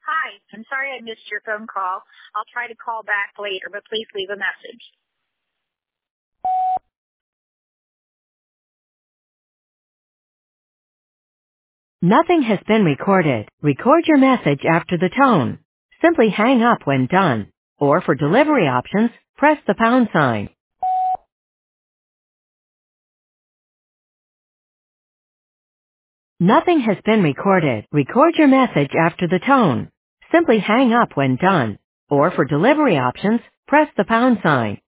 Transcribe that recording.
Hi, I'm sorry I missed your phone call. I'll try to call back later, but please leave a message. Nothing has been recorded. Record your message after the tone. Simply hang up when done. Or for delivery options, press the pound sign. Nothing has been recorded. Record your message after the tone. Simply hang up when done. Or for delivery options, press the pound sign.